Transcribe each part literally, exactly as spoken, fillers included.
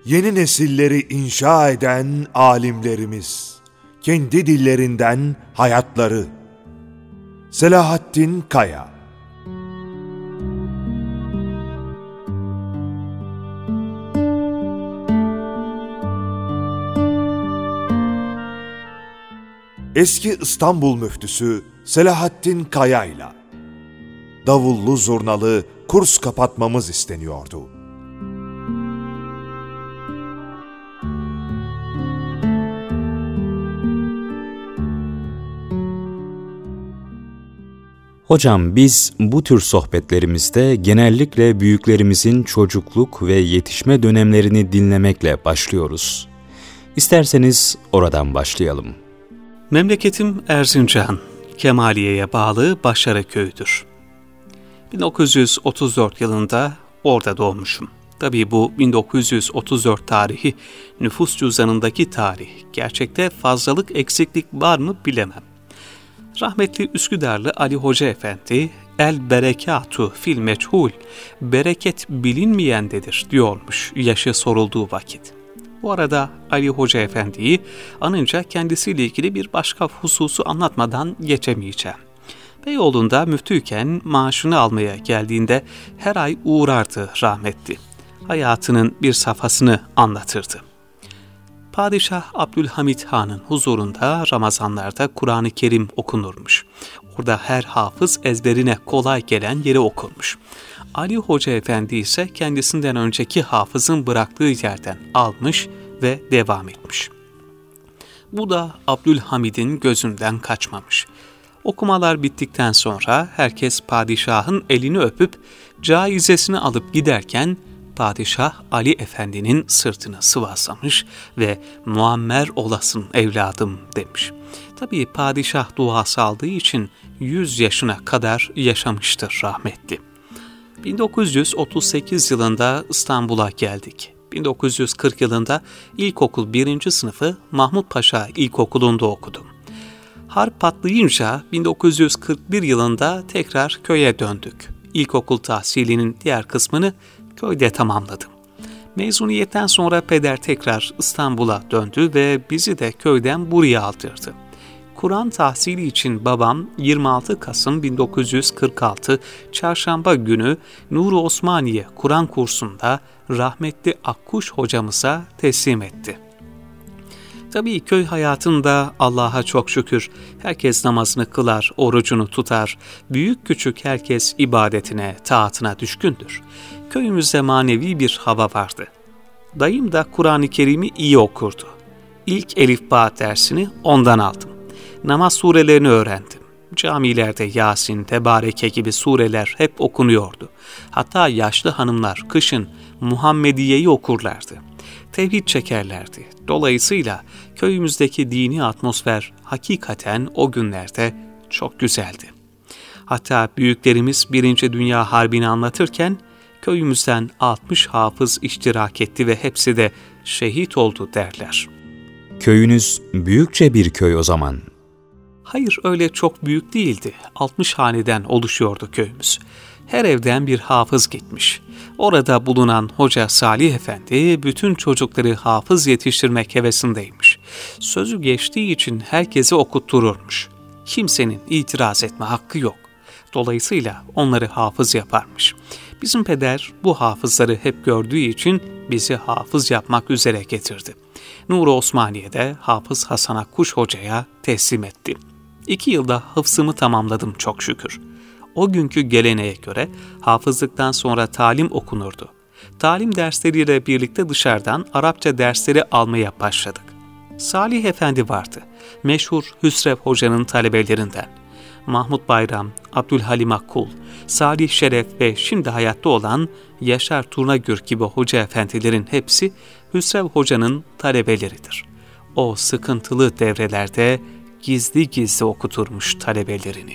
yeni nesilleri inşa eden alimlerimiz, kendi dillerinden hayatları. Selahattin Kaya. Eski İstanbul müftüsü Selahattin Kaya'yla davullu zurnalı kurs kapatmamız isteniyordu. Hocam, biz bu tür sohbetlerimizde genellikle büyüklerimizin çocukluk ve yetişme dönemlerini dinlemekle başlıyoruz. İsterseniz oradan başlayalım. Memleketim Erzincan, Kemaliye'ye bağlı Başarı köyüdür. bin dokuz yüz otuz dört yılında orada doğmuşum. Tabii bu bin dokuz yüz otuz dört tarihi nüfus cüzdanındaki tarih. Gerçekte fazlalık eksiklik var mı bilemem. Rahmetli Üsküdarlı Ali Hoca Efendi, el berekatu fil meçhul, bereket bilinmeyendedir diyormuş yaşı sorulduğu vakit. Bu arada Ali Hoca Efendi'yi anınca kendisiyle ilgili bir başka hususu anlatmadan geçemeyeceğim. Beyoğlu'nda müftüyken maaşını almaya geldiğinde her ay uğrardı rahmetli. Hayatının bir safhasını anlatırdı. Padişah Abdülhamit Han'ın huzurunda Ramazanlarda Kur'an-ı Kerim okunurmuş. Orada her hafız ezberine kolay gelen yeri okunmuş. Ali Hoca Efendi ise kendisinden önceki hafızın bıraktığı yerden almış ve devam etmiş. Bu da Abdülhamid'in gözünden kaçmamış. Okumalar bittikten sonra herkes padişahın elini öpüp caizesini alıp giderken padişah Ali Efendi'nin sırtını sıvasamış ve muammer olasın evladım demiş. Tabii padişah duası aldığı için yüz yaşına kadar yaşamıştır rahmetli. bin dokuz yüz otuz sekiz yılında İstanbul'a geldik. bin dokuz yüz kırk yılında ilkokul birinci sınıfı Mahmut Paşa İlkokulu'nda okudum. Harp patlayınca bin dokuz yüz kırk bir yılında tekrar köye döndük. İlkokul tahsilinin diğer kısmını köyde tamamladım. Mezuniyetten sonra peder tekrar İstanbul'a döndü ve bizi de köyden buraya aldırdı. Kur'an tahsili için babam yirmi altı Kasım bin dokuz yüz kırk altı Çarşamba günü Nur-u Osmaniye Kur'an kursunda rahmetli Akkuş hocamıza teslim etti. Tabii köy hayatında Allah'a çok şükür herkes namazını kılar, orucunu tutar, büyük küçük herkes ibadetine, taatına düşkündür. Köyümüzde manevi bir hava vardı. Dayım da Kur'an-ı Kerim'i iyi okurdu. İlk elifba dersini ondan aldım. Namaz surelerini öğrendim. Camilerde Yasin, Tebareke gibi sureler hep okunuyordu. Hatta yaşlı hanımlar kışın Muhammediye'yi okurlardı. Tevhid çekerlerdi. Dolayısıyla köyümüzdeki dini atmosfer hakikaten o günlerde çok güzeldi. Hatta büyüklerimiz Birinci Dünya Harbi'ni anlatırken köyümüzden altmış hafız iştirak etti ve hepsi de şehit oldu derler. Köyünüz büyükçe bir köy o zaman. Hayır, öyle çok büyük değildi. altmış haneden oluşuyordu köyümüz. Her evden bir hafız gitmiş. Orada bulunan Hoca Salih Efendi bütün çocukları hafız yetiştirmek hevesindeymiş. Sözü geçtiği için herkesi okuttururmuş. Kimsenin itiraz etme hakkı yok. Dolayısıyla onları hafız yaparmış. Bizim peder bu hafızları hep gördüğü için bizi hafız yapmak üzere getirdi. Nur-u Osmaniye'de Hafız Hasan Akkuş Hoca'ya teslim etti. İki yılda hıfzımı tamamladım çok şükür. O günkü geleneğe göre hafızlıktan sonra talim okunurdu. Talim dersleriyle birlikte dışarıdan Arapça dersleri almaya başladık. Salih Efendi vardı, meşhur Hüsrev Hoca'nın talebelerinden. Mahmut Bayram, Abdülhalim Akkul, Salih Şeref ve şimdi hayatta olan Yaşar Turnagür gibi hoca efendilerin hepsi Hüsrev Hoca'nın talebeleridir. O sıkıntılı devrelerde gizli gizli okuturmuş talebelerini.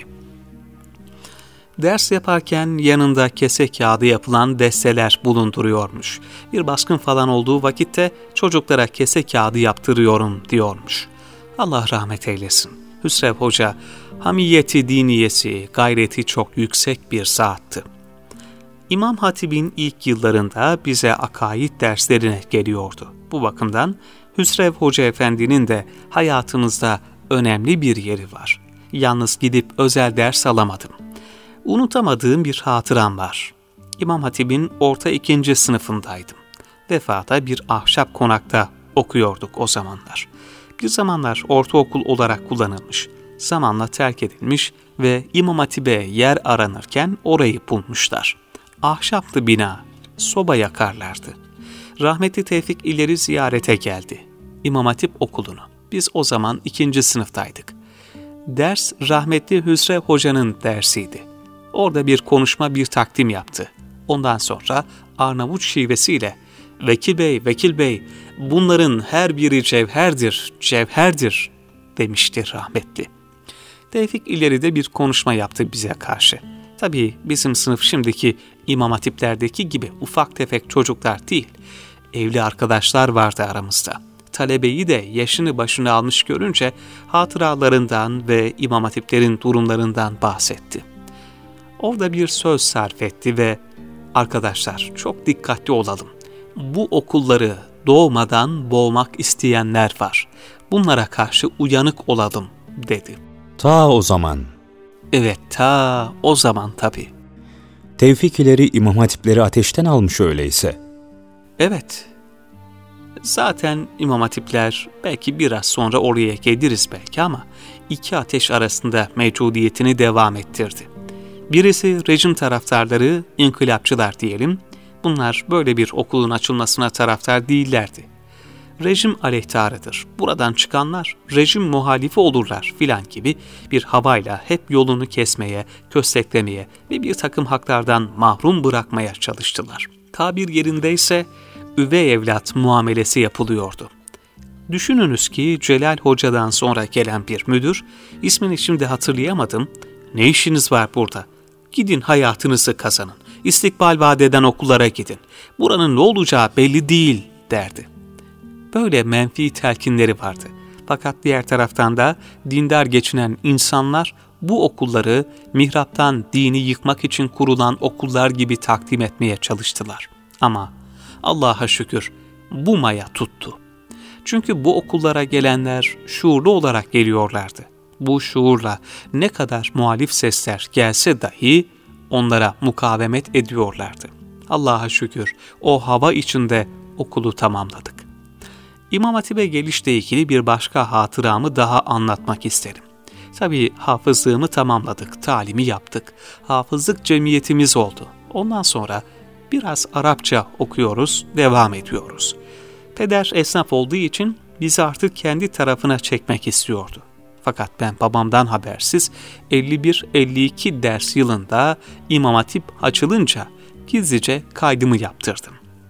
Ders yaparken yanında kese kağıdı yapılan desteler bulunduruyormuş. Bir baskın falan olduğu vakitte çocuklara kese kağıdı yaptırıyorum diyormuş. Allah rahmet eylesin. Hüsrev Hoca, hamiyeti diniyesi, gayreti çok yüksek bir zattı. İmam Hatip'in ilk yıllarında bize akaid derslerine geliyordu. Bu bakımdan Hüsrev Hoca Efendi'nin de hayatımızda önemli bir yeri var. Yalnız gidip özel ders alamadım. Unutamadığım bir hatıram var. İmam Hatip'in orta ikinci sınıfındaydım. Vefa'da bir ahşap konakta okuyorduk o zamanlar. Bir zamanlar ortaokul olarak kullanılmış, zamanla terk edilmiş ve İmam Hatip'e yer aranırken orayı bulmuşlar. Ahşaplı bina, soba yakarlardı. Rahmetli Tevfik ileri ziyarete geldi. İmam Hatip okulunu. Biz o zaman ikinci sınıftaydık. Ders rahmetli Hüsrev Hoca'nın dersiydi. Orada bir konuşma, bir takdim yaptı. Ondan sonra Arnavut şivesiyle "Vekil Bey, Vekil Bey, bunların her biri cevherdir, cevherdir" demişti rahmetli. Tevfik ileride bir konuşma yaptı bize karşı. Tabii bizim sınıf şimdiki İmam Hatip'lerdeki gibi ufak tefek çocuklar değil, evli arkadaşlar vardı aramızda. Talebeyi de yaşını başını almış görünce hatıralarından ve İmam Hatiplerin durumlarından bahsetti. Orada bir söz sarf etti ve "Arkadaşlar, çok dikkatli olalım. Bu okulları doğmadan boğmak isteyenler var. Bunlara karşı uyanık olalım" dedi. Ta o zaman. Evet, ta o zaman tabii. Tevfik ileri İmam Hatipleri ateşten almış öyleyse. Evet. Zaten İmam Hatipler belki biraz sonra oraya geliriz belki ama iki ateş arasında mevcudiyetini devam ettirdi. Birisi rejim taraftarları, inkılapçılar diyelim. Bunlar böyle bir okulun açılmasına taraftar değillerdi. Rejim aleyhtarıdır. Buradan çıkanlar rejim muhalifi olurlar filan gibi bir havayla hep yolunu kesmeye, kösteklemeye ve bir takım haklardan mahrum bırakmaya çalıştılar. Tabir yerindeyse üvey evlat muamelesi yapılıyordu. Düşününüz ki Celal Hoca'dan sonra gelen bir müdür, ismini şimdi hatırlayamadım, "Ne işiniz var burada? Gidin hayatınızı kazanın. İstikbal vaat eden okullara gidin. Buranın ne olacağı belli değil" derdi. Böyle menfi telkinleri vardı. Fakat diğer taraftan da dindar geçinen insanlar bu okulları mihraptan dini yıkmak için kurulan okullar gibi takdim etmeye çalıştılar. Ama Allah'a şükür bu maya tuttu. Çünkü bu okullara gelenler şuurlu olarak geliyorlardı. Bu şuurla ne kadar muhalif sesler gelse dahi onlara mukavemet ediyorlardı. Allah'a şükür o hava içinde okulu tamamladık. İmam Hatip'e gelişle ilgili bir başka hatıramı daha anlatmak isterim. Tabii hafızlığımı tamamladık, talimi yaptık. Hafızlık cemiyetimiz oldu. Ondan sonra biraz Arapça okuyoruz, devam ediyoruz. Peder esnaf olduğu için bizi artık kendi tarafına çekmek istiyordu. Fakat ben babamdan habersiz elli bir elli iki ders yılında İmam Hatip açılınca gizlice kaydımı yaptırdım.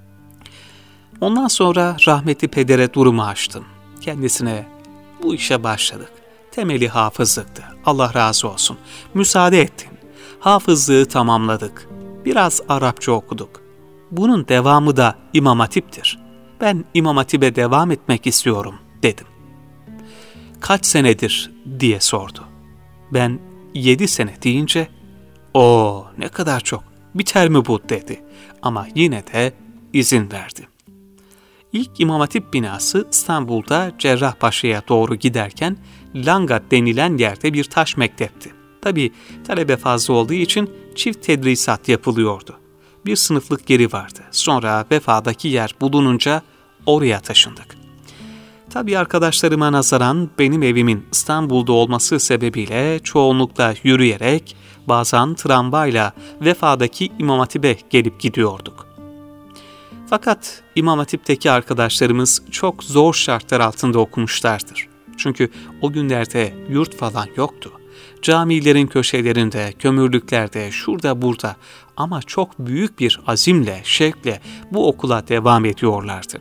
Ondan sonra rahmetli pedere durumu açtım. Kendisine "Bu işe başladık. Temeli hafızlıktı. Allah razı olsun. Müsaade ettin. Hafızlığı tamamladık. Biraz Arapça okuduk. Bunun devamı da İmam Hatip'tir. Ben İmam Hatip'e devam etmek istiyorum" dedim. "Kaç senedir?" diye sordu. Ben yedi sene deyince "Oo, ne kadar çok. Biter mi bu?" dedi. Ama yine de izin verdi. İlk İmam Hatip binası İstanbul'da Cerrahpaşa'ya doğru giderken Langa denilen yerde bir taş mektepti. Tabii talebe fazla olduğu için çift tedrisat yapılıyordu. Bir sınıflık yeri vardı. Sonra Vefa'daki yer bulununca oraya taşındık. Tabii arkadaşlarıma nazaran benim evimin İstanbul'da olması sebebiyle çoğunlukla yürüyerek, bazen tramvayla Vefa'daki İmam Hatip'e gelip gidiyorduk. Fakat İmam Hatip'teki arkadaşlarımız çok zor şartlar altında okumuşlardır. Çünkü o günlerde yurt falan yoktu. Camilerin köşelerinde, kömürlüklerde, şurada burada ama çok büyük bir azimle, şevkle bu okula devam ediyorlardı.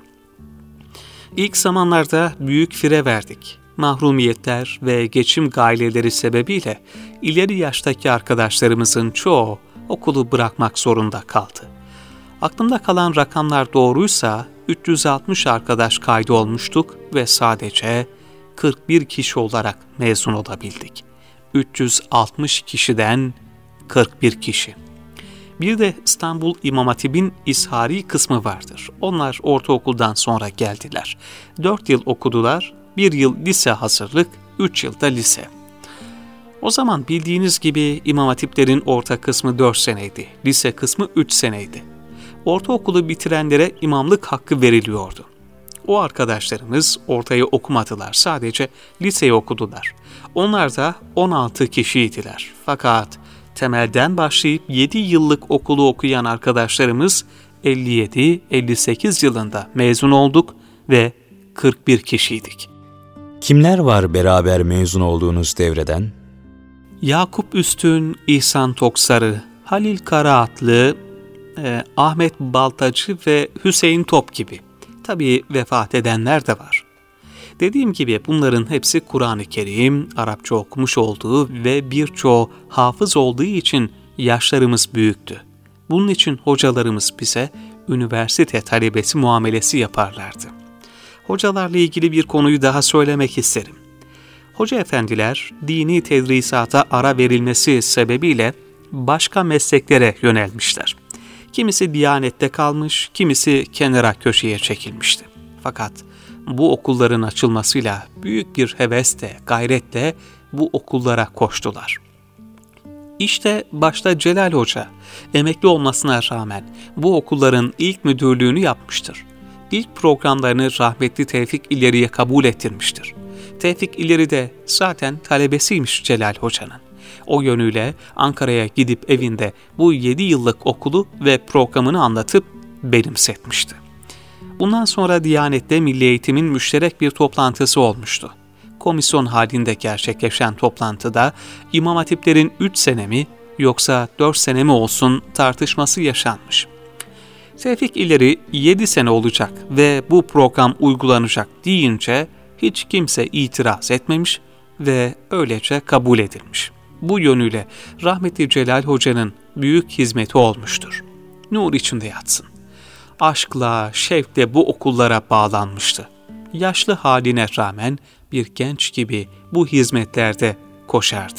İlk zamanlarda büyük fire verdik. Mahrumiyetler ve geçim gaileleri sebebiyle ileri yaştaki arkadaşlarımızın çoğu okulu bırakmak zorunda kaldı. Aklımda kalan rakamlar doğruysa üç yüz altmış arkadaş kaydı olmuştuk ve sadece kırk bir kişi olarak mezun olabildik. üç yüz altmış kişiden kırk bir kişi. Bir de İstanbul İmam Hatip'in İshari kısmı vardır. Onlar ortaokuldan sonra geldiler. Dört yıl okudular, bir yıl lise hazırlık, üç yılda lise. O zaman bildiğiniz gibi İmam Hatiplerin orta kısmı dört seneydi, lise kısmı üç seneydi. Ortaokulu bitirenlere imamlık hakkı veriliyordu. O arkadaşlarımız ortayı okumadılar, sadece liseyi okudular. Onlar da on altı kişiydiler. Fakat temelden başlayıp yedi yıllık okulu okuyan arkadaşlarımız elli yedi elli sekiz yılında mezun olduk ve kırk bir kişiydik. Kimler var beraber mezun olduğunuz devreden? Yakup Üstün, İhsan Toksarı, Halil Karaatlı, e, Ahmet Baltacı ve Hüseyin Top gibi. Tabii vefat edenler de var. Dediğim gibi bunların hepsi Kur'an-ı Kerim, Arapça okumuş olduğu ve birçoğu hafız olduğu için yaşlarımız büyüktü. Bunun için hocalarımız bize üniversite talebesi muamelesi yaparlardı. Hocalarla ilgili bir konuyu daha söylemek isterim. Hoca efendiler dini tedrisata ara verilmesi sebebiyle başka mesleklere yönelmişler. Kimisi Diyanet'te kalmış, kimisi kenara köşeye çekilmişti. Fakat bu okulların açılmasıyla büyük bir hevesle, gayretle bu okullara koştular. İşte başta Celal Hoca, emekli olmasına rağmen bu okulların ilk müdürlüğünü yapmıştır. İlk programlarını rahmetli Tevfik İleri'ye kabul ettirmiştir. Tevfik İleri de zaten talebesiymiş Celal Hoca'nın. O yönüyle Ankara'ya gidip evinde bu yedi yıllık okulu ve programını anlatıp benimsetmişti. Bundan sonra Diyanet'te Milli Eğitim'in müşterek bir toplantısı olmuştu. Komisyon halinde gerçekleşen toplantıda İmam Hatiplerin üç sene mi yoksa dört sene mi olsun tartışması yaşanmış. Tevfik İleri yedi sene olacak ve bu program uygulanacak deyince hiç kimse itiraz etmemiş ve öylece kabul edilmiş. Bu yönüyle rahmetli Celal Hoca'nın büyük hizmeti olmuştur. Nur içinde yatsın. Aşkla, şevkle bu okullara bağlanmıştı. Yaşlı haline rağmen bir genç gibi bu hizmetlerde koşardı.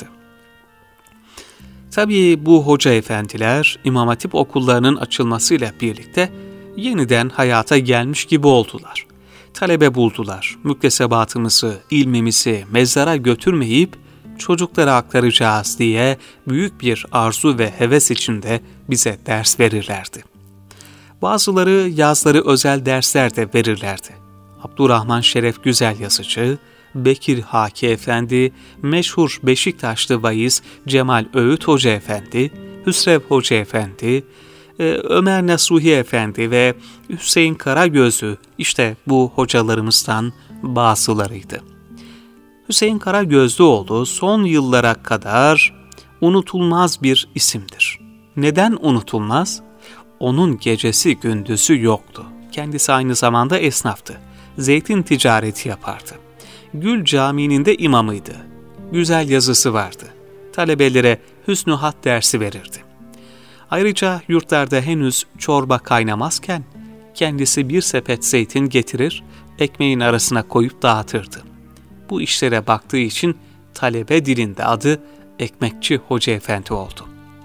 Tabii bu hoca efendiler İmam Hatip okullarının açılmasıyla birlikte yeniden hayata gelmiş gibi oldular. Talebe buldular. Müktesebatımızı, ilmimizi mezara götürmeyip çocuklara aktaracağız diye büyük bir arzu ve heves içinde bize ders verirlerdi. Bazıları yazları özel dersler de verirlerdi. Abdurrahman Şeref Güzel Yazıcı, Bekir Haki Efendi, meşhur Beşiktaşlı vaiz Cemal Öğüt Hoca Efendi, Hüsrev Hoca Efendi, Ömer Nasuhi Efendi ve Hüseyin Karagözlü işte bu hocalarımızdan bazılarıydı. Hüseyin Karagözlüoğlu son yıllara kadar unutulmaz bir isimdir. Neden unutulmaz? Onun gecesi gündüzü yoktu. Kendisi aynı zamanda esnaftı. Zeytin ticareti yapardı. Gül Camii'nin de imamıydı. Güzel yazısı vardı. Talebelere hüsnü hat dersi verirdi. Ayrıca yurtlarda henüz çorba kaynamazken kendisi bir sepet zeytin getirir, ekmeğin arasına koyup dağıtırdı. Bu işlere baktığı için talebe dilinde adı Ekmekçi Hoca Efendi oldu.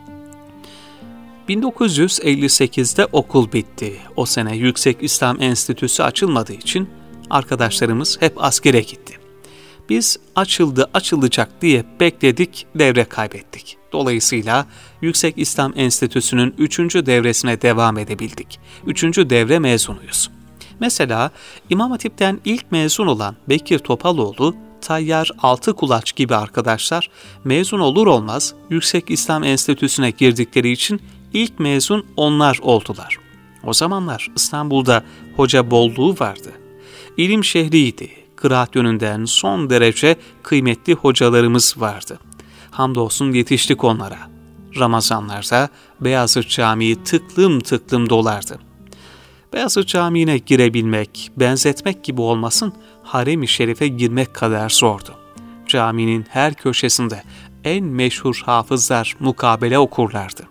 bin dokuz yüz elli sekizde okul bitti. O sene Yüksek İslam Enstitüsü açılmadığı için arkadaşlarımız hep askere gitti. Biz açıldı açılacak diye bekledik, devre kaybettik. Dolayısıyla Yüksek İslam Enstitüsü'nün üçüncü devresine devam edebildik. Üçüncü devre mezunuyuz. Mesela İmam Hatip'ten ilk mezun olan Bekir Topaloğlu, Tayyar Altıkulaç gibi arkadaşlar mezun olur olmaz Yüksek İslam Enstitüsü'ne girdikleri için ilk mezun onlar oldular. O zamanlar İstanbul'da hoca bolluğu vardı. İlim şehriydi. Kıraat yönünden son derece kıymetli hocalarımız vardı. Hamdolsun yetiştik onlara. Ramazanlarda Beyazıt Camii tıklım tıklım dolardı. Beyazıt Camii'ne girebilmek, benzetmek gibi olmasın, Harem-i Şerif'e girmek kadar zordu. Caminin her köşesinde en meşhur hafızlar mukabele okurlardı.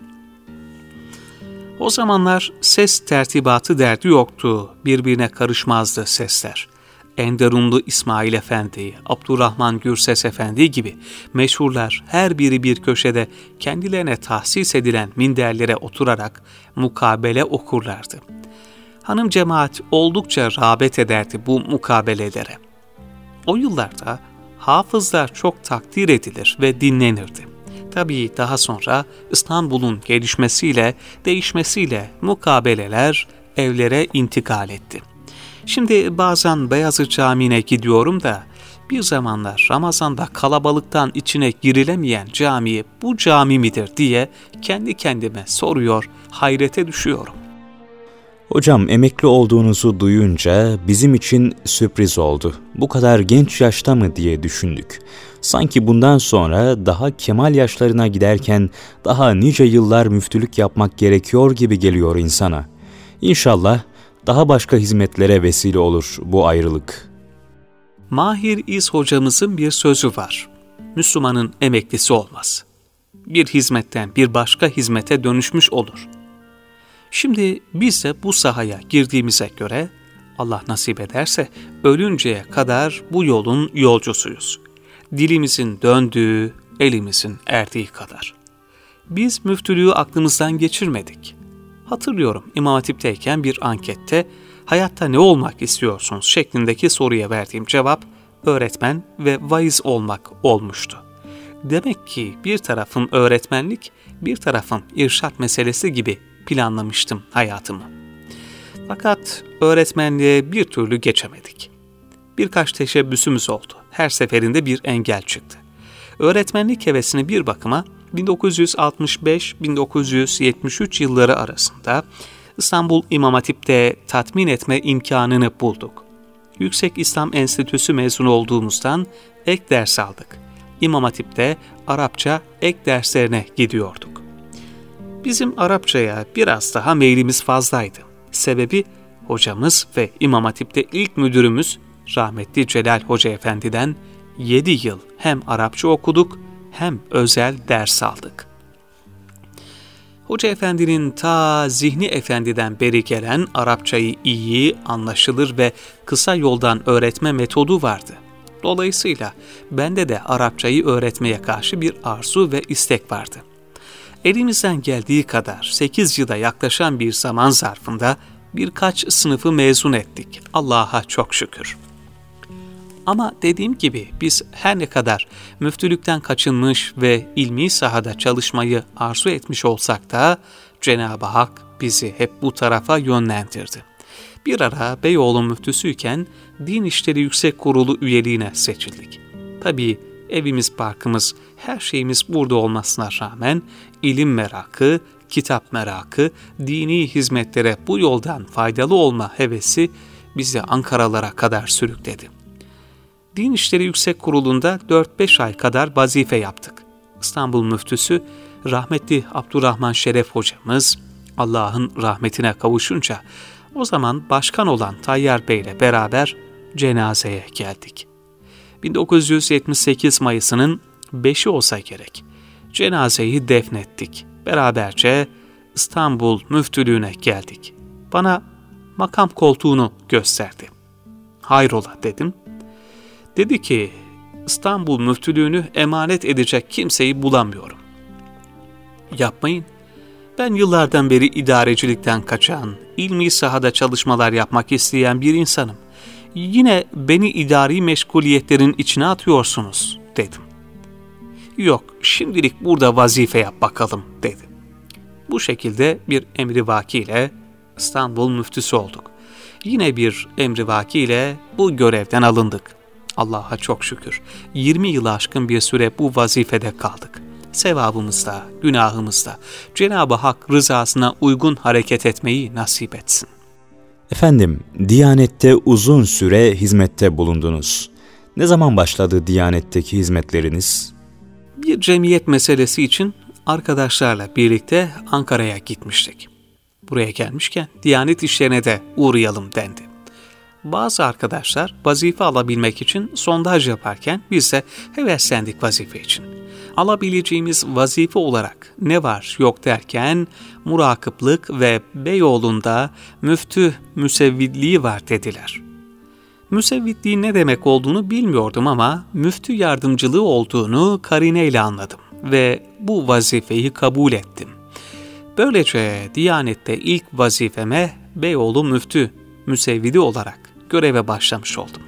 O zamanlar ses tertibatı derdi yoktu, birbirine karışmazdı sesler. Enderunlu İsmail Efendi, Abdurrahman Gürses Efendi gibi meşhurlar her biri bir köşede kendilerine tahsis edilen minderlere oturarak mukabele okurlardı. Hanım cemaat oldukça rağbet ederdi bu mukabelelere. O yıllarda hafızlar çok takdir edilir ve dinlenirdi. Tabii daha sonra İstanbul'un gelişmesiyle, değişmesiyle mukabeleler evlere intikal etti. Şimdi bazen Beyazıt Camii'ne gidiyorum da bir zamanlar Ramazan'da kalabalıktan içine girilemeyen cami bu cami midir diye kendi kendime soruyor, hayrete düşüyorum. Hocam, emekli olduğunuzu duyunca bizim için sürpriz oldu. Bu kadar genç yaşta mı diye düşündük. Sanki bundan sonra daha kemal yaşlarına giderken daha nice yıllar müftülük yapmak gerekiyor gibi geliyor insana. İnşallah daha başka hizmetlere vesile olur bu ayrılık. Mahir İz hocamızın bir sözü var. Müslümanın emeklisi olmaz. Bir hizmetten bir başka hizmete dönüşmüş olur. Şimdi biz de bu sahaya girdiğimize göre Allah nasip ederse ölünceye kadar bu yolun yolcusuyuz. Dilimizin döndüğü, elimizin erdiği kadar. Biz müftülüğü aklımızdan geçirmedik. Hatırlıyorum İmam Hatip'teyken bir ankette hayatta ne olmak istiyorsunuz şeklindeki soruya verdiğim cevap öğretmen ve vaiz olmak olmuştu. Demek ki bir tarafım öğretmenlik, bir tarafım irşat meselesi gibi planlamıştım hayatımı. Fakat öğretmenliğe bir türlü geçemedik. Birkaç teşebbüsümüz oldu. Her seferinde bir engel çıktı. Öğretmenlik hevesini bir bakıma bin dokuz yüz altmış beş - bin dokuz yüz yetmiş üç yılları arasında İstanbul İmam Hatip'te tatmin etme imkanını bulduk. Yüksek İslam Enstitüsü mezunu olduğumuzdan ek ders aldık. İmam Hatip'te Arapça ek derslerine gidiyorduk. Bizim Arapçaya biraz daha meylimiz fazlaydı. Sebebi hocamız ve İmam Hatip'te ilk müdürümüz rahmetli Celal Hoca Efendi'den yedi yıl hem Arapça okuduk hem özel ders aldık. Hoca Efendi'nin ta Zihni Efendi'den beri gelen Arapçayı iyi, anlaşılır ve kısa yoldan öğretme metodu vardı. Dolayısıyla bende de Arapçayı öğretmeye karşı bir arzu ve istek vardı. Elimizden geldiği kadar sekiz yıla yaklaşan bir zaman zarfında birkaç sınıfı mezun ettik. Allah'a çok şükür. Ama dediğim gibi biz her ne kadar müftülükten kaçınmış ve ilmi sahada çalışmayı arzu etmiş olsak da Cenab-ı Hak bizi hep bu tarafa yönlendirdi. Bir ara Beyoğlu müftüsüyken Din İşleri Yüksek Kurulu üyeliğine seçildik. Tabii evimiz, barkımız, her şeyimiz burada olmasına rağmen ilim merakı, kitap merakı, dini hizmetlere bu yoldan faydalı olma hevesi bizi Ankaralara kadar sürükledi. Din İşleri Yüksek Kurulu'nda dört beş ay kadar vazife yaptık. İstanbul müftüsü rahmetli Abdurrahman Şeref hocamız Allah'ın rahmetine kavuşunca o zaman başkan olan Tayyar Bey ile beraber cenazeye geldik. bin dokuz yüz yetmiş sekiz Mayıs'ının beşi olsa gerek. Cenazeyi defnettik. Beraberce İstanbul müftülüğüne geldik. Bana makam koltuğunu gösterdi. Hayrola dedim. Dedi ki, İstanbul müftülüğünü emanet edecek kimseyi bulamıyorum. Yapmayın. Ben yıllardan beri idarecilikten kaçan, ilmi sahada çalışmalar yapmak isteyen bir insanım. Yine beni idari meşguliyetlerin içine atıyorsunuz, dedim. Yok, şimdilik burada vazife yap bakalım, dedi. Bu şekilde bir emrivaki ile İstanbul müftüsü olduk. Yine bir emrivaki ile bu görevden alındık. Allah'a çok şükür. yirmi yılı aşkın bir süre bu vazifede kaldık. Sevabımızda, günahımızda Cenab-ı Hak rızasına uygun hareket etmeyi nasip etsin. Efendim, Diyanet'te uzun süre hizmette bulundunuz. Ne zaman başladı Diyanet'teki hizmetleriniz? Bir cemiyet meselesi için arkadaşlarla birlikte Ankara'ya gitmiştik. Buraya gelmişken Diyanet işlerine de uğrayalım dendi. Bazı arkadaşlar vazife alabilmek için sondaj yaparken biz de heveslendik vazife için. Alabileceğimiz vazife olarak ne var yok derken murakıplık ve Beyoğlu'nda müftü müsevvidliği var dediler. Müsevvitliğin ne demek olduğunu bilmiyordum ama müftü yardımcılığı olduğunu karineyle anladım ve bu vazifeyi kabul ettim. Böylece Diyanet'te ilk vazifeme Beyoğlu Müftü Müsevvidi olarak göreve başlamış oldum.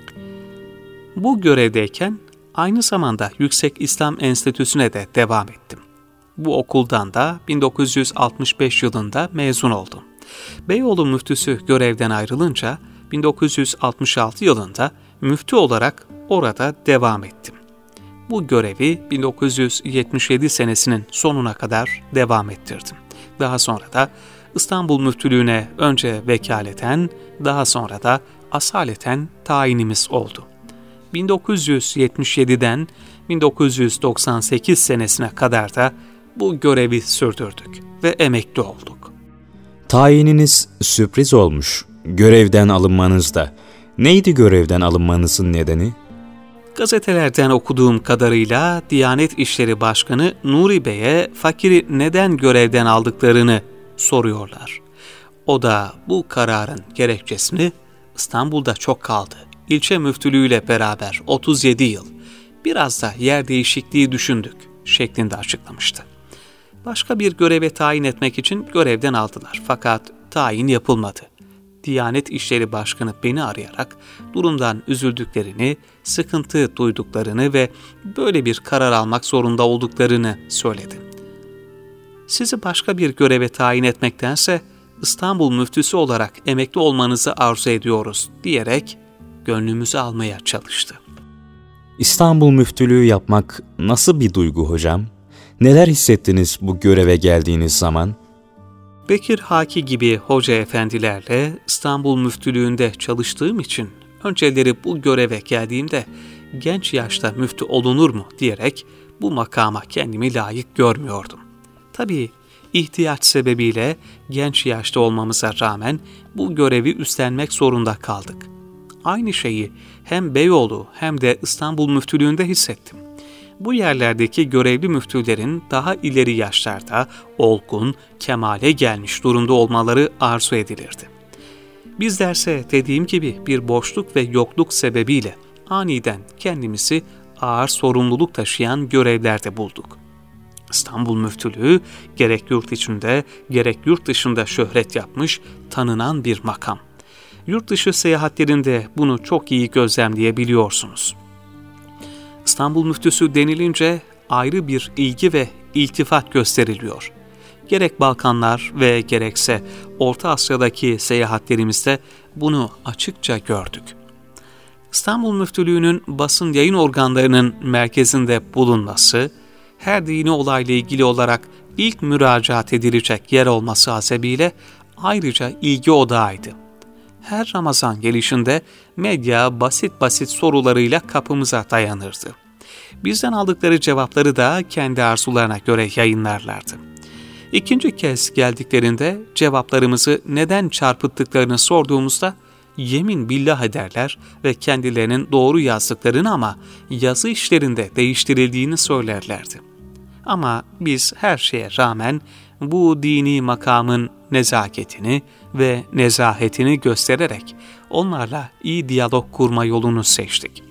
Bu görevdeyken aynı zamanda Yüksek İslam Enstitüsü'ne de devam ettim. Bu okuldan da bin dokuz yüz altmış beş yılında mezun oldum. Beyoğlu müftüsü görevden ayrılınca bin dokuz yüz altmış altı yılında müftü olarak orada devam ettim. Bu görevi bin dokuz yüz yetmiş yedi senesinin sonuna kadar devam ettirdim. Daha sonra da İstanbul Müftülüğü'ne önce vekaleten, daha sonra da asaleten tayinimiz oldu. bin dokuz yüz yetmiş yediden bin dokuz yüz doksan sekiz senesine kadar da bu görevi sürdürdük ve emekli olduk. Tayininiz sürpriz olmuş. Görevden alınmanız da. Neydi görevden alınmanızın nedeni? Gazetelerden okuduğum kadarıyla Diyanet İşleri Başkanı Nuri Bey'e fakiri neden görevden aldıklarını soruyorlar. O da bu kararın gerekçesini İstanbul'da çok kaldı. İlçe müftülüğüyle beraber otuz yedi yıl, biraz da yer değişikliği düşündük şeklinde açıklamıştı. Başka bir göreve tayin etmek için görevden aldılar fakat tayin yapılmadı. Diyanet İşleri Başkanı beni arayarak durumdan üzüldüklerini, sıkıntı duyduklarını ve böyle bir karar almak zorunda olduklarını söyledi. Sizi başka bir göreve tayin etmektense İstanbul müftüsü olarak emekli olmanızı arzu ediyoruz diyerek gönlümüzü almaya çalıştı. İstanbul Müftülüğü yapmak nasıl bir duygu hocam? Neler hissettiniz bu göreve geldiğiniz zaman? Bekir Haki gibi hoca efendilerle İstanbul Müftülüğü'nde çalıştığım için önceleri bu göreve geldiğimde genç yaşta müftü olunur mu diyerek bu makama kendimi layık görmüyordum. Tabii ihtiyaç sebebiyle genç yaşta olmamıza rağmen bu görevi üstlenmek zorunda kaldık. Aynı şeyi hem Beyoğlu hem de İstanbul Müftülüğü'nde hissettim. Bu yerlerdeki görevli müftülerin daha ileri yaşlarda olgun, kemale gelmiş durumda olmaları arzu edilirdi. Bizlerse dediğim gibi bir boşluk ve yokluk sebebiyle aniden kendimizi ağır sorumluluk taşıyan görevlerde bulduk. İstanbul Müftülüğü gerek yurt içinde gerek yurt dışında şöhret yapmış, tanınan bir makam. Yurt dışı seyahatlerinde bunu çok iyi gözlemleyebiliyorsunuz. İstanbul Müftüsü denilince ayrı bir ilgi ve iltifat gösteriliyor. Gerek Balkanlar ve gerekse Orta Asya'daki seyahatlerimizde bunu açıkça gördük. İstanbul Müftülüğü'nün basın yayın organlarının merkezinde bulunması, her dini olayla ilgili olarak ilk müracaat edilecek yer olması hasebiyle ayrıca ilgi odağıydı. Her Ramazan gelişinde medya basit basit sorularıyla kapımıza dayanırdı. Bizden aldıkları cevapları da kendi arzularına göre yayınlarlardı. İkinci kez geldiklerinde cevaplarımızı neden çarpıttıklarını sorduğumuzda yemin billah ederler ve kendilerinin doğru yazdıklarını ama yazı işlerinde değiştirildiğini söylerlerdi. Ama biz her şeye rağmen bu dini makamın nezaketini ve nezahetini göstererek onlarla iyi diyalog kurma yolunu seçtik.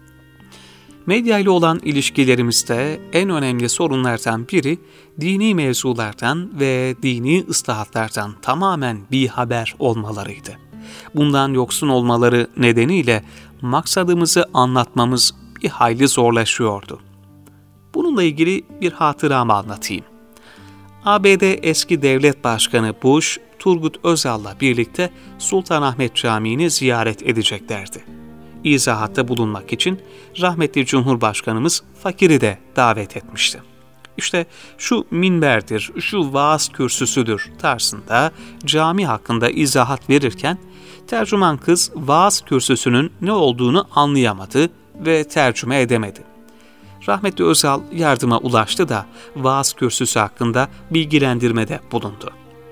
Medya ile olan ilişkilerimizde en önemli sorunlardan biri dini mevzulardan ve dini ıslahatlardan tamamen bihaber olmalarıydı. Bundan yoksun olmaları nedeniyle maksadımızı anlatmamız bir hayli zorlaşıyordu. Bununla ilgili bir hatıramı anlatayım. A B D eski devlet başkanı Bush, Turgut Özal'la birlikte Sultanahmet Camii'ni ziyaret edeceklerdi. İzahatta bulunmak için rahmetli Cumhurbaşkanımız fakiri de davet etmişti. İşte şu minberdir, şu vaaz kürsüsüdür tarzında cami hakkında izahat verirken tercüman kız vaaz kürsüsünün ne olduğunu anlayamadı ve tercüme edemedi. Rahmetli Özal yardıma ulaştı da vaaz kürsüsü hakkında bilgilendirmede bulundu.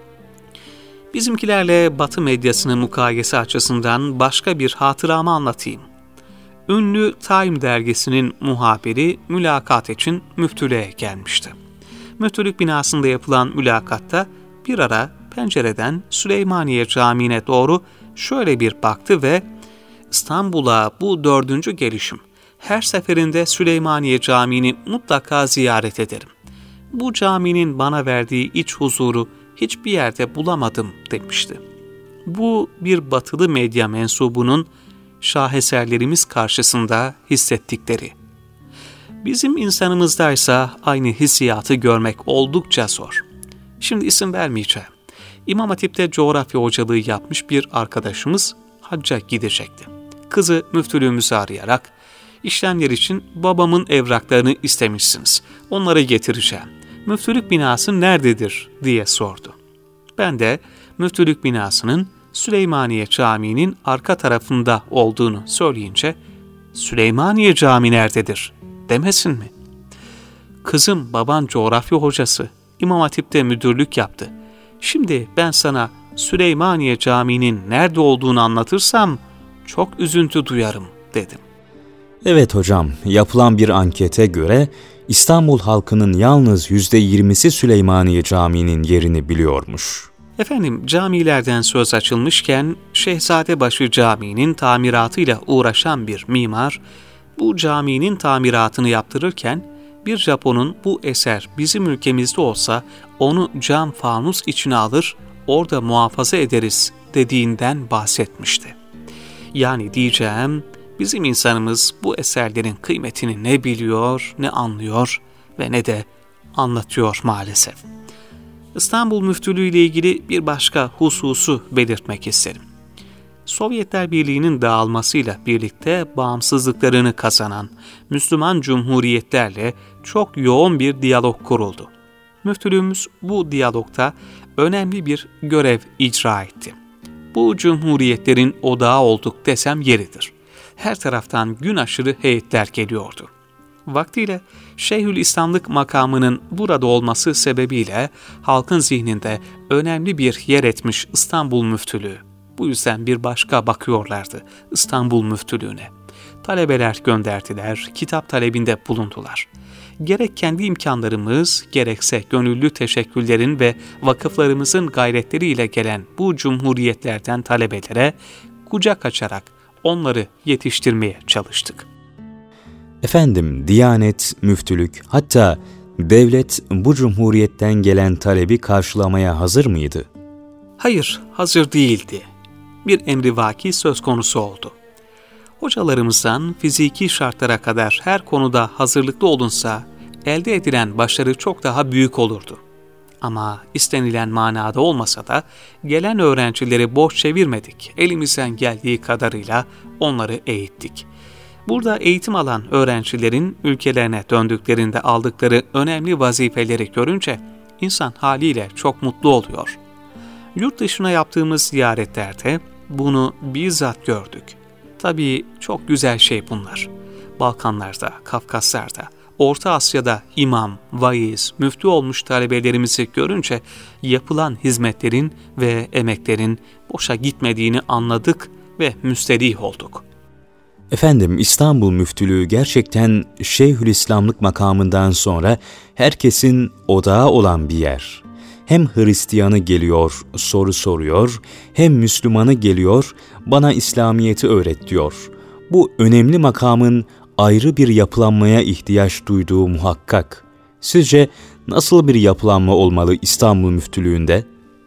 Bizimkilerle Batı medyasının mukayese açısından başka bir hatıramı anlatayım. Ünlü Time dergisinin muhabiri mülakat için müftülüğe gelmişti. Müftülük binasında yapılan mülakatta bir ara pencereden Süleymaniye Camii'ne doğru şöyle bir baktı ve İstanbul'a bu dördüncü gelişim. Her seferinde Süleymaniye Camii'ni mutlaka ziyaret ederim. Bu caminin bana verdiği iç huzuru hiçbir yerde bulamadım demişti. Bu bir batılı medya mensubunun şaheserlerimiz karşısında hissettikleri. Bizim insanımızdaysa aynı hissiyatı görmek oldukça zor. Şimdi isim vermeyeceğim. İmam Hatip'te coğrafya hocalığı yapmış bir arkadaşımız hacca gidecekti. Kızı müftülüğümüzü arayarak, işlemler için babamın evraklarını istemişsiniz, onları getireceğim. Müftülük binası nerededir diye sordu. Ben de müftülük binasının Süleymaniye Camii'nin arka tarafında olduğunu söyleyince, Süleymaniye Camii nerededir demesin mi? Kızım baban coğrafya hocası, İmam Hatip'te müdürlük yaptı. Şimdi ben sana Süleymaniye Camii'nin nerede olduğunu anlatırsam çok üzüntü duyarım dedim. Evet hocam, yapılan bir ankete göre İstanbul halkının yalnız yüzde yirmisi Süleymaniye Camii'nin yerini biliyormuş. Efendim, camilerden söz açılmışken Şehzadebaşı Camii'nin tamiratıyla uğraşan bir mimar, bu caminin tamiratını yaptırırken bir Japon'un bu eser bizim ülkemizde olsa onu cam fanus içine alır, orada muhafaza ederiz dediğinden bahsetmişti. Yani diyeceğim, bizim insanımız bu eserlerin kıymetini ne biliyor, ne anlıyor ve ne de anlatıyor maalesef. İstanbul Müftülüğü ile ilgili bir başka hususu belirtmek isterim. Sovyetler Birliği'nin dağılmasıyla birlikte bağımsızlıklarını kazanan Müslüman cumhuriyetlerle çok yoğun bir diyalog kuruldu. Müftülüğümüz bu diyalogta önemli bir görev icra etti. Bu cumhuriyetlerin odağı olduk desem yeridir. Her taraftan gün aşırı heyetler geliyordu. Vaktiyle Şeyhülislamlık makamının burada olması sebebiyle halkın zihninde önemli bir yer etmiş İstanbul Müftülüğü. Bu yüzden bir başka bakıyorlardı İstanbul Müftülüğü'ne. Talebeler gönderdiler, kitap talebinde bulundular. Gerek kendi imkanlarımız, gerekse gönüllü teşekkürlerin ve vakıflarımızın gayretleriyle gelen bu cumhuriyetlerden talebelere kucak açarak onları yetiştirmeye çalıştık. Efendim, Diyanet, müftülük, hatta devlet bu cumhuriyetten gelen talebi karşılamaya hazır mıydı? Hayır, hazır değildi. Bir emrivaki söz konusu oldu. Hocalarımızdan fiziki şartlara kadar her konuda hazırlıklı olunsa, elde edilen başarı çok daha büyük olurdu. Ama istenilen manada olmasa da gelen öğrencileri boş çevirmedik. Elimizden geldiği kadarıyla onları eğittik. Burada eğitim alan öğrencilerin ülkelerine döndüklerinde aldıkları önemli vazifeleri görünce insan haliyle çok mutlu oluyor. Yurt dışına yaptığımız ziyaretlerde bunu bizzat gördük. Tabii çok güzel şey bunlar. Balkanlarda, Kafkaslar'da, Orta Asya'da imam, vaiz, müftü olmuş talebelerimizi görünce yapılan hizmetlerin ve emeklerin boşa gitmediğini anladık ve müsterih olduk. Efendim, İstanbul Müftülüğü gerçekten Şeyhülislamlık makamından sonra herkesin odağı olan bir yer. Hem Hristiyanı geliyor, soru soruyor, hem Müslümanı geliyor, bana İslamiyet'i öğret diyor. Bu önemli makamın ayrı bir yapılanmaya ihtiyaç duyduğu muhakkak. Sizce nasıl bir yapılanma olmalı İstanbul Müftülüğü'nde?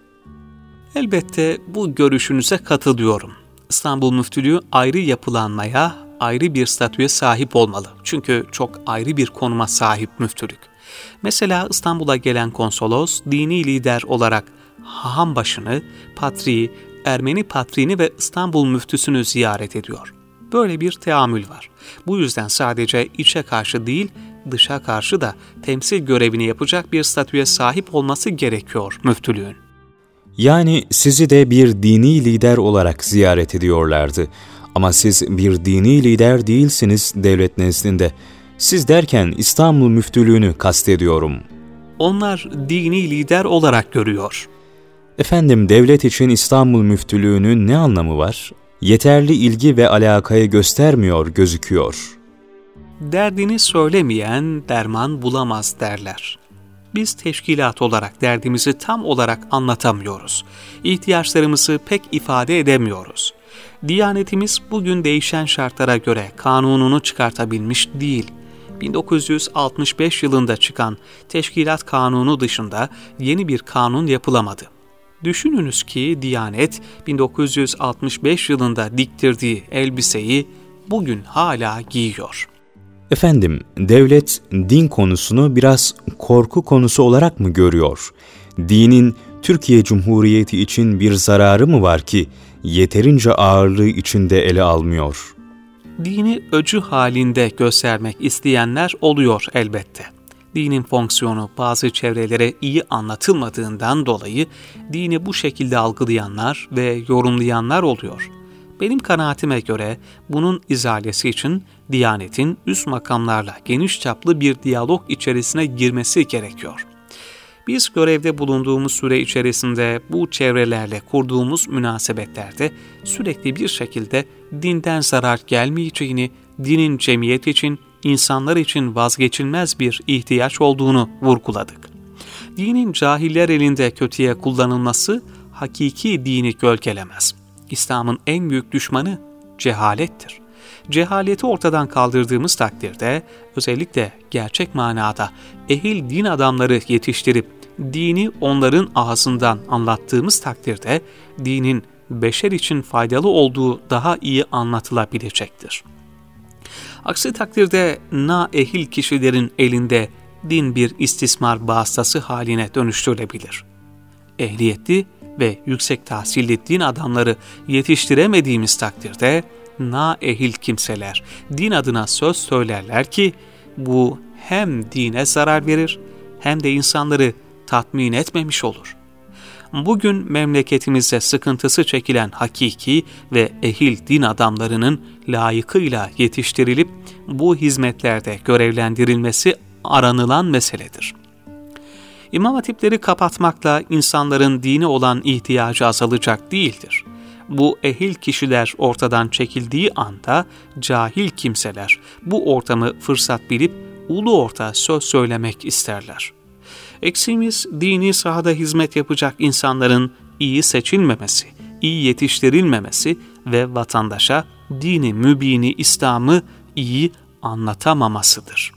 Elbette bu görüşünüze katılıyorum. İstanbul Müftülüğü ayrı yapılanmaya, ayrı bir statüye sahip olmalı. Çünkü çok ayrı bir konuma sahip müftülük. Mesela İstanbul'a gelen konsolos, dini lider olarak Hahambaşı'nı, patriği, Ermeni patriğini ve İstanbul müftüsünü ziyaret ediyor. Böyle bir teamül var. Bu yüzden sadece içe karşı değil, dışa karşı da temsil görevini yapacak bir statüye sahip olması gerekiyor müftülüğün. Yani sizi de bir dini lider olarak ziyaret ediyorlardı. Ama siz bir dini lider değilsiniz devlet nezdinde. Siz derken İstanbul Müftülüğü'nü kastediyorum. Onlar dini lider olarak görüyor. Efendim, devlet için İstanbul Müftülüğü'nün ne anlamı var? Yeterli ilgi ve alakayı göstermiyor gözüküyor. Derdini söylemeyen derman bulamaz derler. Biz teşkilat olarak derdimizi tam olarak anlatamıyoruz. İhtiyaçlarımızı pek ifade edemiyoruz. Diyanetimiz bugün değişen şartlara göre kanununu çıkartabilmiş değil. bin dokuz yüz altmış beş yılında çıkan Teşkilat Kanunu dışında yeni bir kanun yapılamadı. Düşününüz ki Diyanet bin dokuz yüz altmış beş yılında diktirdiği elbiseyi bugün hala giyiyor. Efendim, devlet din konusunu biraz korku konusu olarak mı görüyor? Dinin Türkiye Cumhuriyeti için bir zararı mı var ki yeterince ağırlığı içinde ele almıyor? Dini öcü halinde göstermek isteyenler oluyor elbette. Dinin fonksiyonu bazı çevrelere iyi anlatılmadığından dolayı dini bu şekilde algılayanlar ve yorumlayanlar oluyor. Benim kanaatime göre bunun izalesi için Diyanet'in üst makamlarla geniş çaplı bir diyalog içerisine girmesi gerekiyor. Biz görevde bulunduğumuz süre içerisinde bu çevrelerle kurduğumuz münasebetlerde sürekli bir şekilde dinden zarar gelmeyeceğini, dinin cemiyet için, insanlar için vazgeçilmez bir ihtiyaç olduğunu vurguladık. Dinin cahiller elinde kötüye kullanılması hakiki dini gölgelemez. İslam'ın en büyük düşmanı cehalettir. Cehaleti ortadan kaldırdığımız takdirde özellikle gerçek manada ehil din adamları yetiştirip dini onların ağzından anlattığımız takdirde dinin beşer için faydalı olduğu daha iyi anlatılabilecektir. Aksi takdirde naehil kişilerin elinde din bir istismar vasıtası haline dönüştürülebilir. Ehliyetli ve yüksek tahsilli din adamları yetiştiremediğimiz takdirde naehil kimseler din adına söz söylerler ki bu hem dine zarar verir hem de insanları tatmin etmemiş olur. Bugün memleketimizde sıkıntısı çekilen hakiki ve ehil din adamlarının layıkıyla yetiştirilip bu hizmetlerde görevlendirilmesi aranılan meseledir. İmam hatipleri kapatmakla insanların dine olan ihtiyacı azalacak değildir. Bu ehil kişiler ortadan çekildiği anda cahil kimseler bu ortamı fırsat bilip ulu orta söz söylemek isterler. Eksiğimiz dini sahada hizmet yapacak insanların iyi seçilmemesi, iyi yetiştirilmemesi ve vatandaşa dini mübini İslam'ı iyi anlatamamasıdır.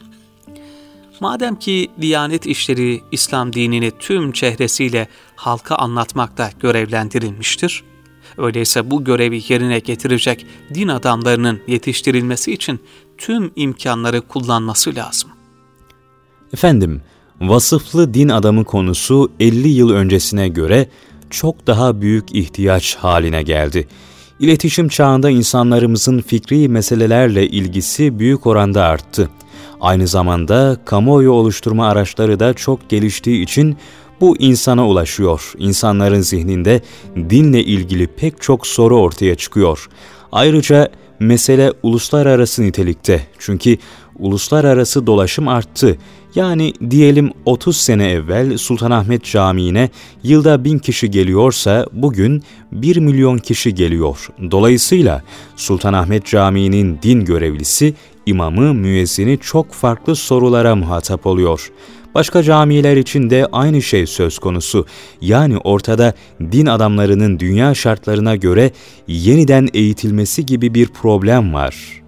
Madem ki Diyanet İşleri İslam dinini tüm çehresiyle halka anlatmakta görevlendirilmiştir, öyleyse bu görevi yerine getirecek din adamlarının yetiştirilmesi için tüm imkanları kullanması lazım. Efendim, vasıflı din adamı konusu elli yıl öncesine göre çok daha büyük ihtiyaç haline geldi. İletişim çağında insanlarımızın fikri meselelerle ilgisi büyük oranda arttı. Aynı zamanda kamuoyu oluşturma araçları da çok geliştiği için bu insana ulaşıyor. İnsanların zihninde dinle ilgili pek çok soru ortaya çıkıyor. Ayrıca mesele uluslararası nitelikte. Çünkü uluslararası dolaşım arttı. Yani diyelim otuz sene evvel Sultanahmet Camii'ne yılda bin kişi geliyorsa bugün bir milyon kişi geliyor. Dolayısıyla Sultanahmet Camii'nin din görevlisi, imamı, müezzini çok farklı sorulara muhatap oluyor. Başka camiler için de aynı şey söz konusu. Yani ortada din adamlarının dünya şartlarına göre yeniden eğitilmesi gibi bir problem var.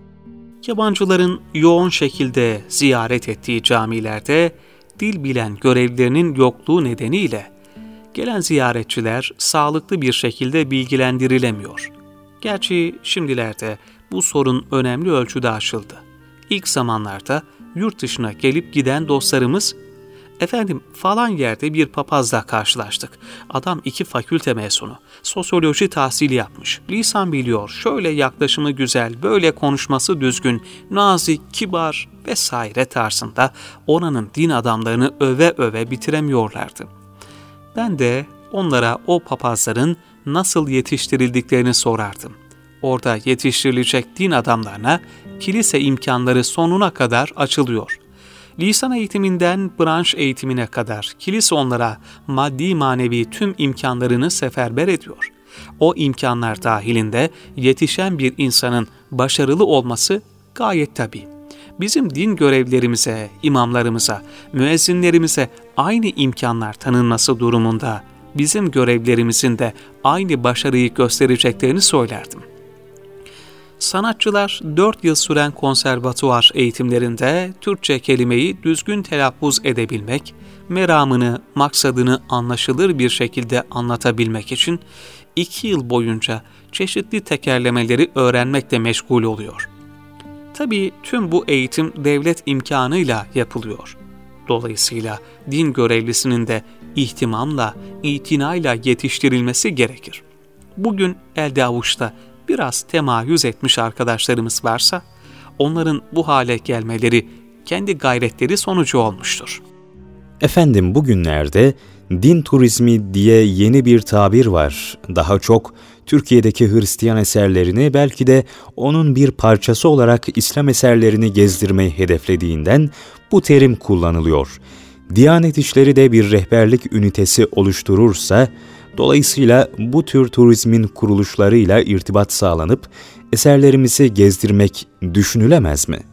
Yabancıların yoğun şekilde ziyaret ettiği camilerde dil bilen görevlilerinin yokluğu nedeniyle gelen ziyaretçiler sağlıklı bir şekilde bilgilendirilemiyor. Gerçi şimdilerde bu sorun önemli ölçüde aşıldı. İlk zamanlarda yurt dışına gelip giden dostlarımız, efendim falan yerde bir papazla karşılaştık. Adam iki fakülte mezunu, sosyoloji tahsili yapmış, lisan biliyor, şöyle yaklaşımı güzel, böyle konuşması düzgün, nazik, kibar vesaire tarzında oranın din adamlarını öve öve bitiremiyorlardı. Ben de onlara o papazların nasıl yetiştirildiklerini sorardım. Orada yetiştirilecek din adamlarına kilise imkanları sonuna kadar açılıyor. Lisan eğitiminden branş eğitimine kadar kilise onlara maddi manevi tüm imkanlarını seferber ediyor. O imkanlar dahilinde yetişen bir insanın başarılı olması gayet tabii. Bizim din görevlilerimize, imamlarımıza, müezzinlerimize aynı imkanlar tanınması durumunda bizim görevlerimizin de aynı başarıyı göstereceklerini söylerdim. Sanatçılar dört yıl süren konservatuvar eğitimlerinde Türkçe kelimeyi düzgün telaffuz edebilmek, meramını, maksadını anlaşılır bir şekilde anlatabilmek için iki yıl boyunca çeşitli tekerlemeleri öğrenmekle meşgul oluyor. Tabii tüm bu eğitim devlet imkanıyla yapılıyor. Dolayısıyla din görevlisinin de ihtimamla, itinayla yetiştirilmesi gerekir. Bugün elde avuçta biraz temayüz etmiş arkadaşlarımız varsa, onların bu hale gelmeleri kendi gayretleri sonucu olmuştur. Efendim, bugünlerde din turizmi diye yeni bir tabir var. Daha çok Türkiye'deki Hristiyan eserlerini, belki de onun bir parçası olarak İslam eserlerini gezdirmeyi hedeflediğinden bu terim kullanılıyor. Diyanet İşleri de bir rehberlik ünitesi oluşturursa, dolayısıyla bu tür turizmin kuruluşlarıyla irtibat sağlanıp eserlerimizi gezdirmek düşünülemez mi?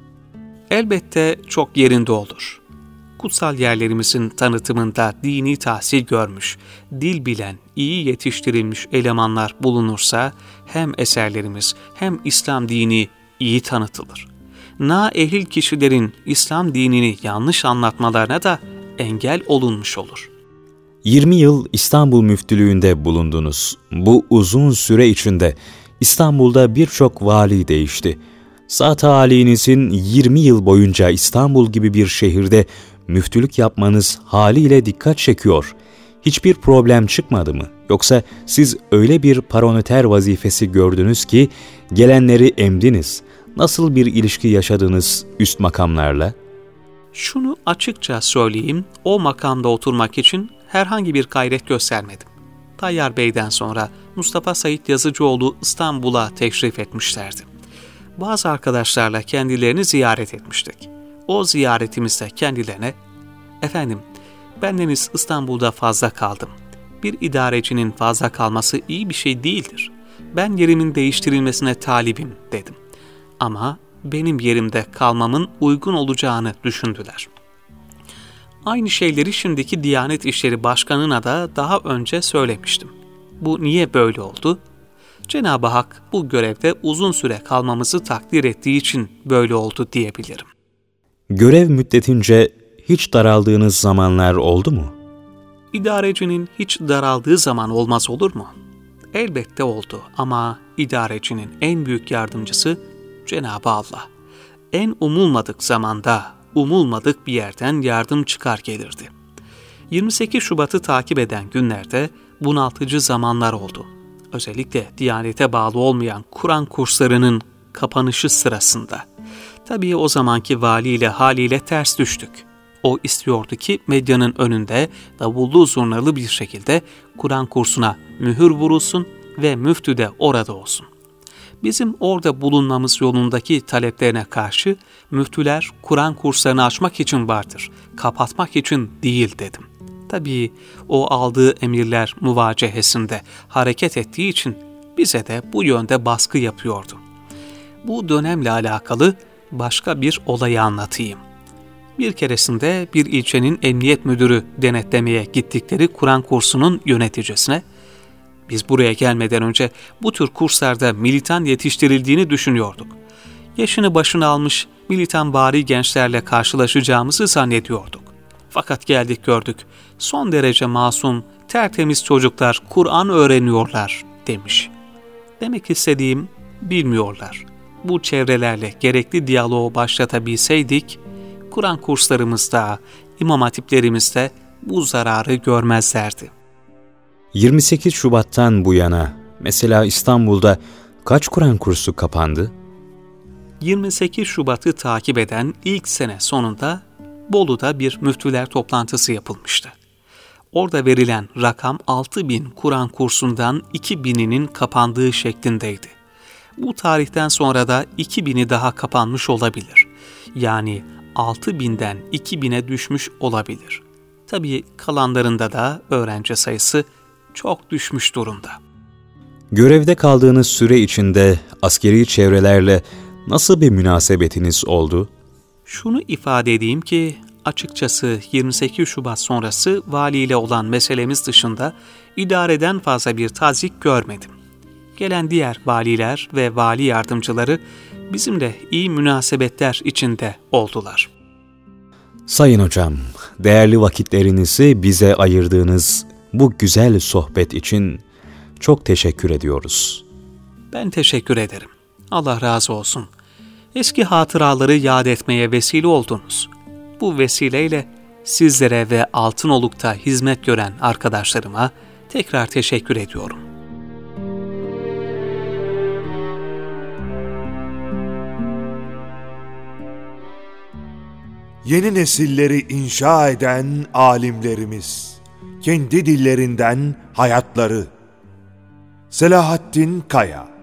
Elbette çok yerinde olur. Kutsal yerlerimizin tanıtımında dini tahsil görmüş, dil bilen, iyi yetiştirilmiş elemanlar bulunursa hem eserlerimiz hem İslam dini iyi tanıtılır. Naehil kişilerin İslam dinini yanlış anlatmalarına da engel olunmuş olur. yirmi yıl İstanbul Müftülüğü'nde bulundunuz. Bu uzun süre içinde İstanbul'da birçok vali değişti. Zat-ı âlinizin yirmi yıl boyunca İstanbul gibi bir şehirde müftülük yapmanız haliyle dikkat çekiyor. Hiçbir problem çıkmadı mı? Yoksa siz öyle bir paronoter vazifesi gördünüz ki gelenleri emdiniz. Nasıl bir ilişki yaşadınız üst makamlarla? Şunu açıkça söyleyeyim, o makamda oturmak için herhangi bir gayret göstermedim. Tayyar Bey'den sonra Mustafa Said Yazıcıoğlu İstanbul'a teşrif etmişlerdi. Bazı arkadaşlarla kendilerini ziyaret etmiştik. O ziyaretimizde kendilerine, "Efendim, bendeniz İstanbul'da fazla kaldım. Bir idarecinin fazla kalması iyi bir şey değildir. Ben yerimin değiştirilmesine talibim," dedim. Ama benim yerimde kalmamın uygun olacağını düşündüler. Aynı şeyleri şimdiki Diyanet İşleri Başkanı'na da daha önce söylemiştim. Bu niye böyle oldu? Cenab-ı Hak bu görevde uzun süre kalmamızı takdir ettiği için böyle oldu diyebilirim. Görev müddetince hiç daraldığınız zamanlar oldu mu? İdarecinin hiç daraldığı zaman olmaz olur mu? Elbette oldu ama idarecinin en büyük yardımcısı Cenab-ı Allah. En umulmadık zamanda, umulmadık bir yerden yardım çıkar gelirdi. yirmi sekiz Şubat'ı takip eden günlerde bunaltıcı zamanlar oldu. Özellikle Diyanete bağlı olmayan Kur'an kurslarının kapanışı sırasında. Tabii o zamanki valiyle haliyle ters düştük. O istiyordu ki medyanın önünde davullu zurnalı bir şekilde Kur'an kursuna mühür vurulsun ve müftü de orada olsun. Bizim orada bulunmamız yolundaki taleplerine karşı müftüler Kur'an kurslarını açmak için vardır, kapatmak için değil dedim. Tabii o aldığı emirler muvacehesinde hareket ettiği için bize de bu yönde baskı yapıyordu. Bu dönemle alakalı başka bir olayı anlatayım. Bir keresinde bir ilçenin emniyet müdürü denetlemeye gittikleri Kur'an kursunun yöneticisine, "Biz buraya gelmeden önce bu tür kurslarda militan yetiştirildiğini düşünüyorduk. Yaşını başına almış militanvari gençlerle karşılaşacağımızı zannediyorduk. Fakat geldik gördük, son derece masum, tertemiz çocuklar Kur'an öğreniyorlar," demiş. Demek istediğim, bilmiyorlar. Bu çevrelerle gerekli diyaloğu başlatabilseydik, Kur'an kurslarımızda, imam hatiplerimizde bu zararı görmezlerdi. yirmi sekiz Şubat'tan bu yana mesela İstanbul'da kaç Kur'an kursu kapandı? yirmi sekiz Şubat'ı takip eden ilk sene sonunda Bolu'da bir müftüler toplantısı yapılmıştı. Orada verilen rakam altı bin Kur'an kursundan iki bininin kapandığı şeklindeydi. Bu tarihten sonra da iki bini daha kapanmış olabilir. Yani altı binden iki bine düşmüş olabilir. Tabii kalanlarında da öğrenci sayısı çok düşmüş durumda. Görevde kaldığınız süre içinde askeri çevrelerle nasıl bir münasebetiniz oldu? Şunu ifade edeyim ki açıkçası yirmi sekiz Şubat sonrası valiyle olan meselemiz dışında idareden fazla bir tazik görmedim. Gelen diğer valiler ve vali yardımcıları bizimle iyi münasebetler içinde oldular. Sayın hocam, değerli vakitlerinizi bize ayırdığınız bu güzel sohbet için çok teşekkür ediyoruz. Ben teşekkür ederim. Allah razı olsun. Eski hatıraları yad etmeye vesile oldunuz. Bu vesileyle sizlere ve Altınoluk'ta hizmet gören arkadaşlarıma tekrar teşekkür ediyorum. Yeni nesilleri inşa eden alimlerimiz, kendi dillerinden hayatları. Selahattin Kaya.